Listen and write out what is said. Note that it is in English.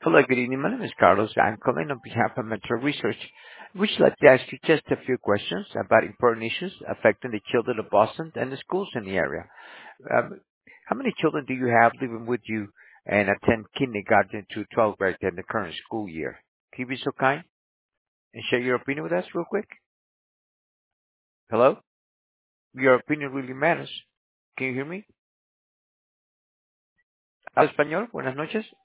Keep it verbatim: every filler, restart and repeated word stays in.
Hello, good evening. My name is Carlos. I'm calling on behalf of Metro Research. We'd like to ask you just a few questions about important issues affecting the children of Boston and the schools in the area. Um, how many children do you have living with you and attend kindergarten to twelfth grade in the current school year? Can you be so kind and share your opinion with us real quick? Hello? Your opinion really matters. Can you hear me? ¿Habla español? Buenas noches.